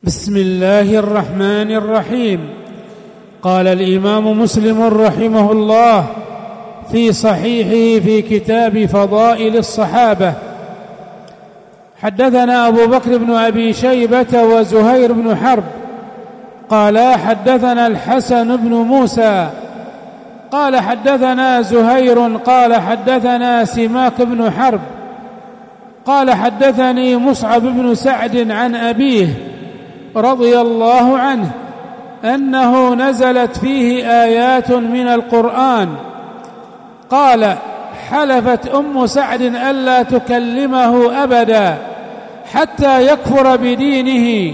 بسم الله الرحمن الرحيم. قال الإمام مسلم رحمه الله في صحيحه في كتاب فضائل الصحابة: حدثنا أبو بكر بن أبي شيبة وزهير بن حرب قالا حدثنا الحسن بن موسى قال حدثنا زهير قال حدثنا سماك بن حرب قال حدثني مصعب بن سعد عن أبيه رضي الله عنه أنه نزلت فيه آيات من القرآن. قال: حلفت أم سعد ألا تكلمه أبدا حتى يكفر بدينه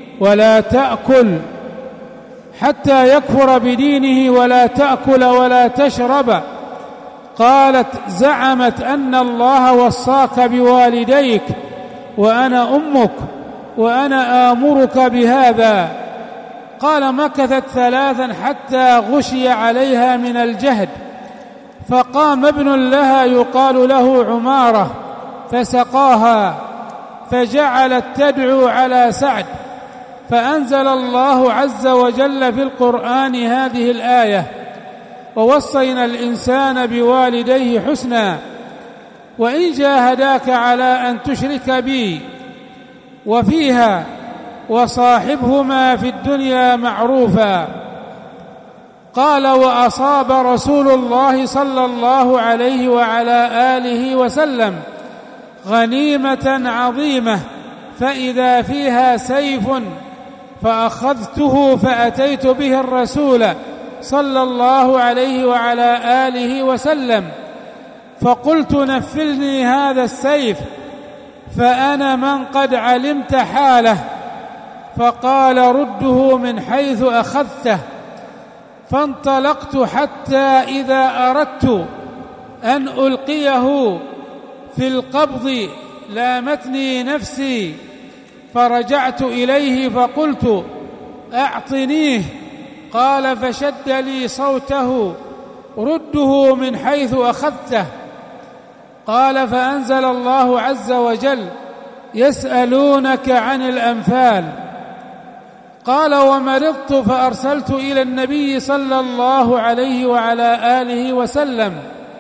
ولا تأكل ولا تشرب. قالت: زعمت أن الله وصاك بوالديك وأنا أمك وأنا آمرك بهذا. قال: مكثت 3 حتى غشي عليها من الجهد، فقام ابن لها يقال له عمارة فسقاها، فجعلت تدعو على سعد، فأنزل الله عز وجل في القرآن هذه الآية: ووصينا الإنسان بوالديه حسنا وإن جاهداك على أن تشرك بي، وفيها: وصاحبهما في الدنيا معروفا. قال: وأصاب رسول الله صلى الله عليه وعلى آله وسلم غنيمة عظيمة فإذا فيها سيف، فأخذته فأتيت به الرسول صلى الله عليه وعلى آله وسلم، فقلت: نفلني هذا السيف فأنا من قد علمت حاله. فقال: رده من حيث أخذته. فانطلقت حتى إذا أردت أن ألقيه في القبض لامتني نفسي، فرجعت إليه فقلت: أعطنيه. قال: فشد لي صوته: رده من حيث أخذته. قال: فأنزل الله عز وجل: يسألونك عن الأنفال. قال: ومرضت فأرسلت إلى النبي صلى الله عليه وعلى آله وسلم،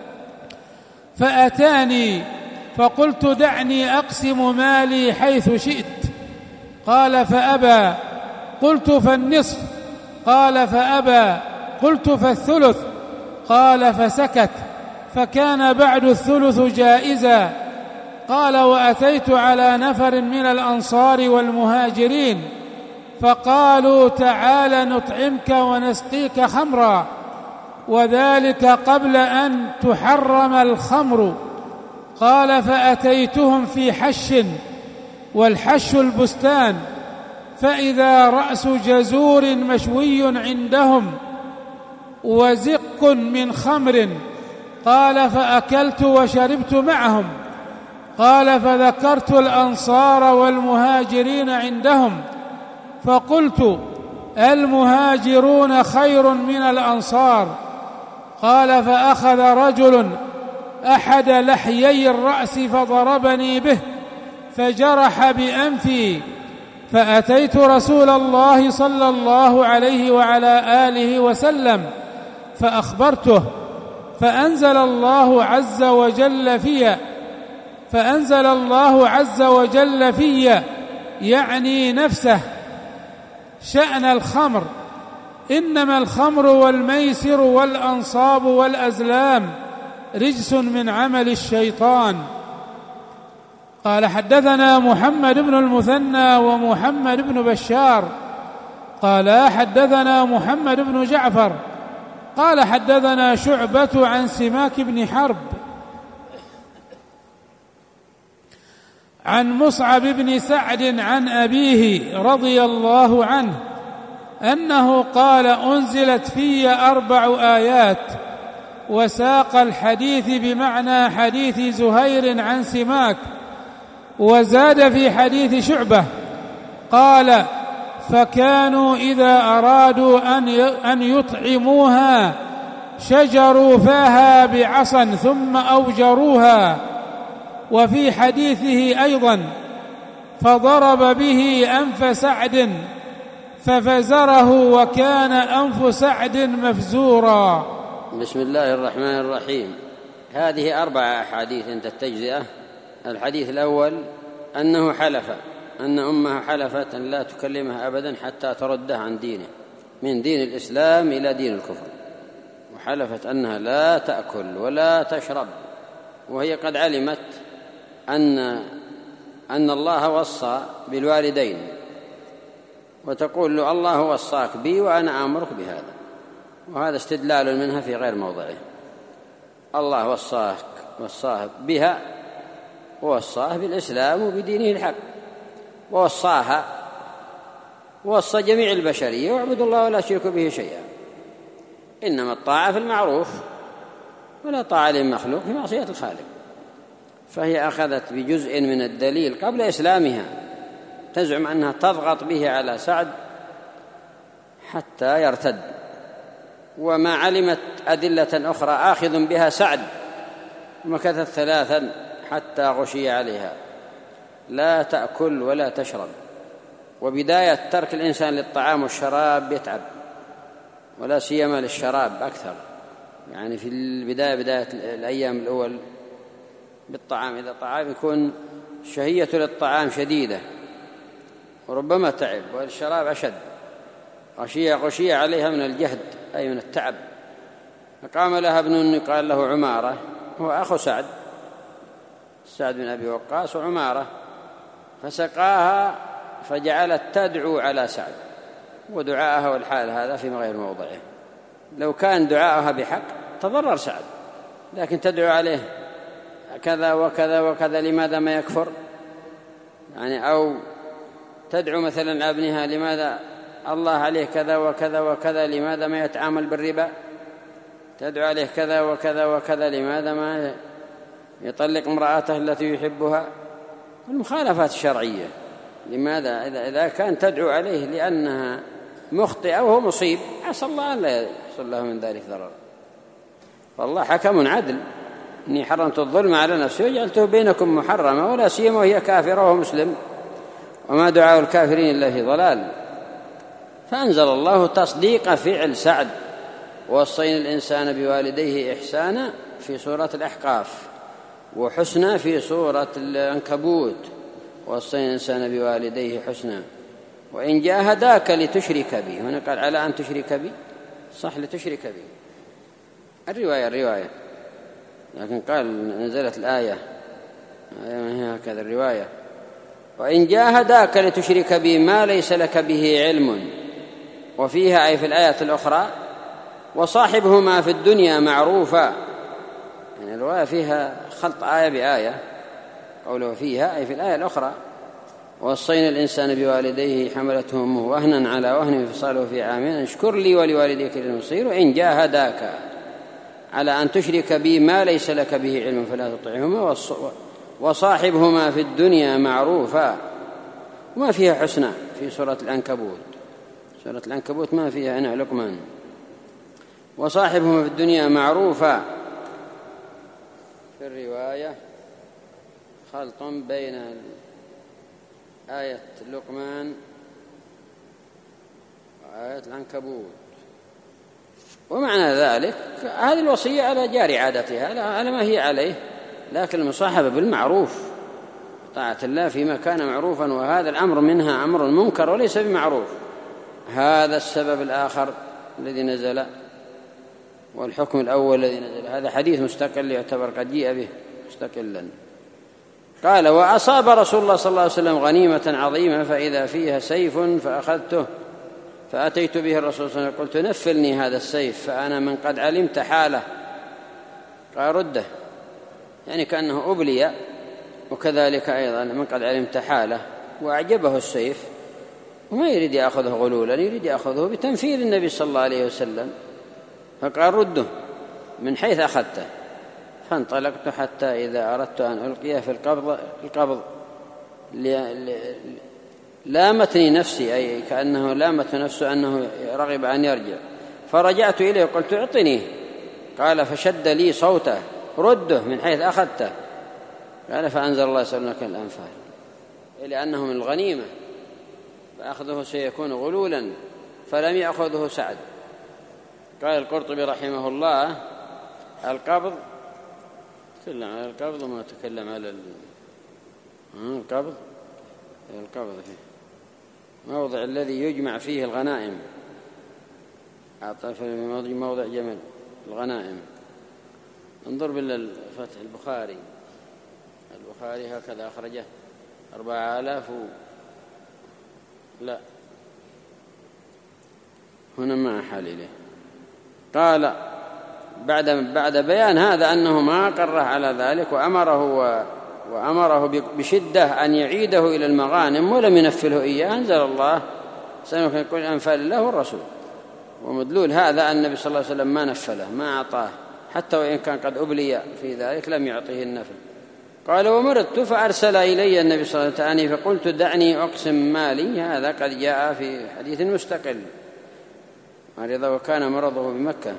فأتاني فقلت: دعني أقسم مالي حيث شئت. قال: فأبى. قلت: فالنصف. قال: فأبى. قلت: فالثلث. قال: فسكت، فكان بعد الثلث جائزا. قال: وأتيت على نفر من الأنصار والمهاجرين فقالوا: تعال نطعمك ونسقيك خمرا، وذلك قبل أن تحرم الخمر. قال: فأتيتهم في حش، والحش البستان، فإذا رأس جزور مشوي عندهم وزق من خمر. قال: فأكلت وشربت معهم. قال: فذكرت الأنصار والمهاجرين عندهم، فقلت: المهاجرون خير من الأنصار. قال: فأخذ رجل أحد لحيي الرأس فضربني به فجرح بأنفي، فأتيت رسول الله صلى الله عليه وعلى آله وسلم فأخبرته، فأنزل الله عز وجل في يعني نفسه شأن الخمر: إنما الخمر والميسر والأنصاب والأزلام رجس من عمل الشيطان. قال: حدثنا محمد بن المثنى ومحمد بن بشار قال: حدثنا محمد بن جعفر قال: حدثنا شعبة عن سماك بن حرب عن مصعب بن سعد عن أبيه رضي الله عنه أنه قال: أنزلت في 4 آيات. وساق الحديث بمعنى حديث زهير عن سماك، وزاد في حديث شعبة قال: فكانوا إذا أرادوا أن يطعموها شجروا فاها بعصا ثم أوجروها. وفي حديثه أيضا فضرب به أنف سعد ففزره وكان أنف سعد مفزورا. بسم الله الرحمن الرحيم. هذه 4 أحاديث عند التجزئة. الحديث الأول أنه حلف أن أمه حلفت أن لا تكلمها أبدا حتى ترده عن دينه من دين الإسلام إلى دين الكفر، وحلفت أنها لا تأكل ولا تشرب، وهي قد علمت أن الله وصى بالوالدين، وتقول له الله وصاك بي وأنا آمرك بهذا، وهذا استدلال منها في غير موضعه. الله وصاه بها ووصاه بالإسلام وبدينه الحق، ووصاها ووصى جميع البشرية واعبدوا الله ولا تشركوا به شيئا، إنما الطاعة في المعروف ولا طاعة للمخلوق في معصية الخالق. فهي أخذت بجزء من الدليل قبل إسلامها، تزعم أنها تضغط به على سعد حتى يرتد، وما علمت أدلة أخرى آخذ بها سعد، ومكثت 3 حتى غشي عليها لا تأكل ولا تشرب. وبداية ترك الإنسان للطعام والشراب يتعب، ولا سيما للشراب أكثر، يعني في بداية الأيام الأول بالطعام، إذا طعام يكون شهية للطعام شديدة وربما تعب، والشراب أشد، غشي عليها من الجهد أي من التعب. فقام لها ابن قال له عمارة، هو أخو سعد بن أبي وقاص وعمارة، فسقاها فجعلت تدعو على سعد، ودعاءها والحال هذا في غير موضعه. لو كان دعاءها بحق تضرر سعد، لكن تدعو عليه كذا وكذا وكذا لماذا ما يكفر، يعني أو تدعو مثلا ابنها لماذا الله عليه كذا وكذا وكذا لماذا ما يتعامل بالربا، تدعو عليه كذا وكذا وكذا لماذا ما يطلق امرأته التي يحبها، المخالفات الشرعية. لماذا إذا كان تدعو عليه لأنها مخطئة وهو مصيب، عسى الله أن لا يحصل له من ذلك ضرر. فالله حكم عدل، إني حرمت الظلم على نفسي وجعلته بينكم محرما، ولا سيما وهي كافرة وهو مسلم، وما دعاء الكافرين إلا في ضلال. فأنزل الله تصديق فعل سعد، ووصينا الإنسان بوالديه إحسانا في سورة الأحقاف، وحسنا في سورة العنكبوت، ووصينا الإنسان بوالديه حسنا وإن جاهداك لتشرك بي. هنا قال على أن تشرك بي، صح لتشرك بي الرواية، لكن قال نزلت الآية هكذا الرواية، وإن جاهداك لتشرك بي ما ليس لك به علم. وفيها أي في الآية الأخرى وصاحبهما في الدنيا معروفا، يعني الرواية فيها خلط آية بآية، قوله فيها أي في الآية الأخرى ووصينا الإنسان بوالديه حملته أمه وهنا على وهن وفصاله في عامين أن اشكر لي ولوالديك المصير وإن جاهداك على أن تشرك بي ما ليس لك به علم فلا تطعهما وصاحبهما في الدنيا معروفا. وما فيها حسنى في سورة العنكبوت، سورة العنكبوت ما فيها أنا لقمان. وصاحبهما في الدنيا معروفا في الرواية خلط بين آية لقمان وآية العنكبوت. ومعنى ذلك هذه الوصية على جاري عادتها على ما هي عليه، لكن المصاحبة بالمعروف طاعة الله فيما كان معروفا، وهذا الأمر منها أمر منكر وليس بمعروف. هذا السبب الآخر الذي نزل، والحكم الأول الذي نزل هذا حديث مستقل يعتبر قد جيء به مستقلا. قال وأصاب رسول الله صلى الله عليه وسلم غنيمة عظيمة فإذا فيها سيف فأخذته فأتيت به الرسول صلى الله عليه وسلم قلت نفلني هذا السيف فأنا من قد علمت حاله. قال رده، يعني كأنه أبلي، وكذلك أيضا من قد علمت حاله وأعجبه السيف وما يريد يأخذه غلولا، يريد يأخذه بتنفيذ النبي صلى الله عليه وسلم. فقال رده من حيث أخذته. فانطلقت حتى إذا أردت أن ألقيه في القبض لامتني نفسي، أي كأنه لامت نفسه أنه رغب أن يرجع، فرجعت إليه وقلت اعطنيه. قال فشد لي صوته رده من حيث أخذته. قال فأنزل الله يسألونك الأنفال. لأنه من الغنيمة، فأخذه سيكون غلولا، فلم يأخذه سعد. قال القرطبي رحمه الله: القبض تكلم على القبض وما تكلم على القبض فيه موضع الذي يجمع فيه الغنائم، في موضع جمل الغنائم. انظر بالفتح البخاري هكذا أخرجه 4000 لا هنا ما حال إليه. قال بعد بيان هذا أنه ما قره على ذلك وأمره بشدة أن يعيده إلى المغانم ولم ينفله إياه، أنزل الله: سنكون كل أنفال الله والرسول. ومدلول هذا أن النبي صلى الله عليه وسلم ما نفله، ما أعطاه، حتى وإن كان قد أبلي في ذلك لم يعطيه النفل. قال: ومرضت فأرسل إلي النبي صلى الله عليه وسلم فقلت: دعني أقسم مالي. هذا قد جاء في حديث مستقل. مرض وكان مرضه بمكة،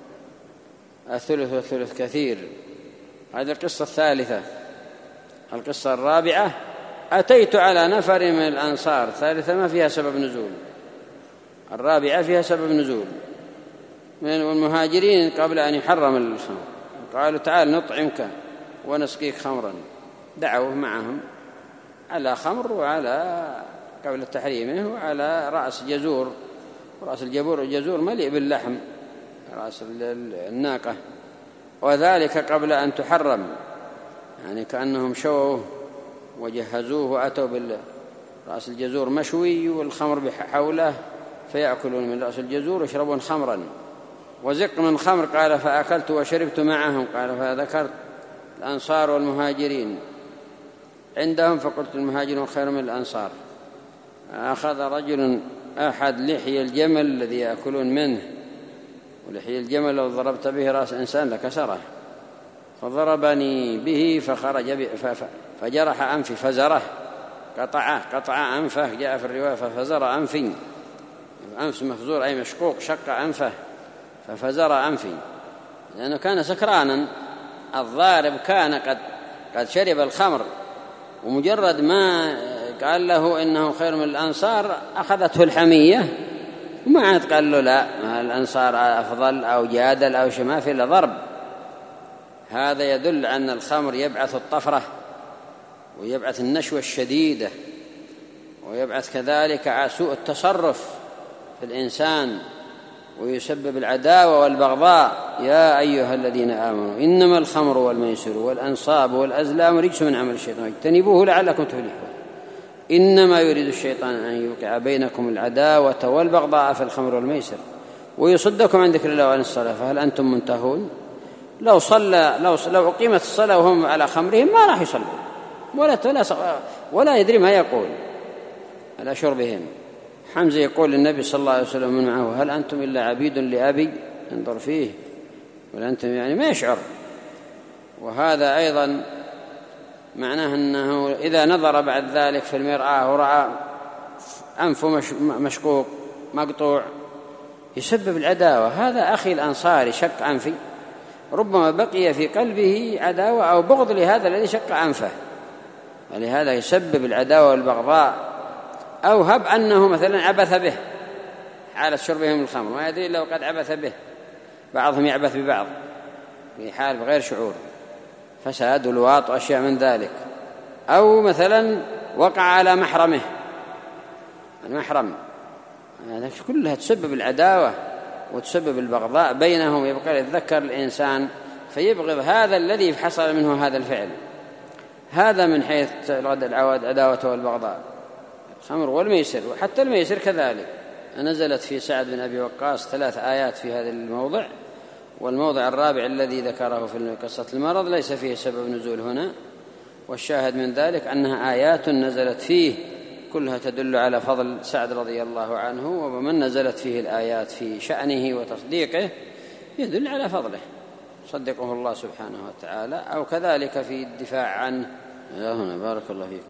الثلث والثلث كثير. هذه القصة الثالثة. القصة الرابعة: أتيت على نفر من الأنصار. الثالثة ما فيها سبب نزول، الرابعة فيها سبب نزول. من المهاجرين قبل أن يحرم الخمر قالوا: تعال نطعمك ونسقيك خمرا. دعوه معهم على خمر وعلى قبل تحريمه وعلى رأس جزور، رأس الجزور مليء باللحم، رأس الناقة، وذلك قبل أن تحرم، يعني كأنهم شووه وجهزوه وأتوا بالرأس الجزور مشوي والخمر بحوله، فيأكلون من رأس الجزور ويشربون خمرا. وزق من خمر. قال: فأكلت وشربت معهم. قال: فذكرت الأنصار والمهاجرين عندهم فقلت: المهاجرون خير من الأنصار. أخذ رجل أحد لحي الجمل الذي يأكلون منه، ولحي الجمل لو ضربت به رأس إنسان لكسره، فضربني به فخرج فجرح أنفي فزره، قطع أنفه، جاء في الرواية ففزر أنفي، أنف مفزور أي مشقوق، شق أنفه ففزر أنفي، لأنه كان سكرانا. الضارب كان قد شرب الخمر، ومجرد ما قال له إنه خير من الأنصار أخذته الحمية، وما عاد قال له لا الأنصار أفضل أو جادل أو شما في إلا ضرب. هذا يدل أن الخمر يبعث الطفرة ويبعث النشوة الشديدة، ويبعث كذلك سوء التصرف في الإنسان، ويسبب العداوة والبغضاء. يا أيها الذين آمنوا إنما الخمر والميسر والأنصاب والأزلام رجس من عمل الشيطان اجتنبوه لعلكم تفلحون. إنما يريد الشيطان أن يوقع بينكم العداوة والبغضاء في الخمر والميسر ويصدكم عن ذكر الله وعن الصلاة فهل أنتم منتهون. لو أقيمت الصلاة وهم على خمرهم ما راح يصلوا ولا يدري ما يقول على شربهم. حمزة يقول للنبي صلى الله عليه وسلم من معه: هل أنتم إلا عبيد لأبي؟ انظر فيه، ولا أنتم يعني ما يشعر. وهذا أيضا معناه أنه إذا نظر بعد ذلك في المرآة ورأى أنفه مشقوق مقطوع يسبب العداوة. هذا أخي الأنصاري شق أنفي، ربما بقي في قلبه عداوة أو بغض لهذا الذي شق أنفه، ولهذا يسبب العداوة والبغضاء. أو هب أنه مثلا عبث به حالة شربهم الخمر، ما يدري لو قد عبث به، بعضهم يعبث ببعض في حال بغير شعور، فساد ولواط وأشياء من ذلك. أو مثلا وقع على محرمه، المحرم هذا كلها تسبب العداوة وتسبب البغضاء بينهم، يبقى يتذكر الإنسان فيبغض هذا الذي حصل منه هذا الفعل. هذا من حيث العداوة والبغضاء، الخمر والميسر. وحتى الميسر كذلك نزلت في سعد بن أبي وقاص 3 آيات في هذا الموضع، والموضع الرابع الذي ذكره في قصة المرض ليس فيه سبب نزول هنا. والشاهد من ذلك أنها آيات نزلت فيه كلها تدل على فضل سعد رضي الله عنه، ومن نزلت فيه الآيات في شأنه وتصديقه يدل على فضله، صدقه الله سبحانه وتعالى، أو كذلك في الدفاع عنه. هنا بارك الله فيك.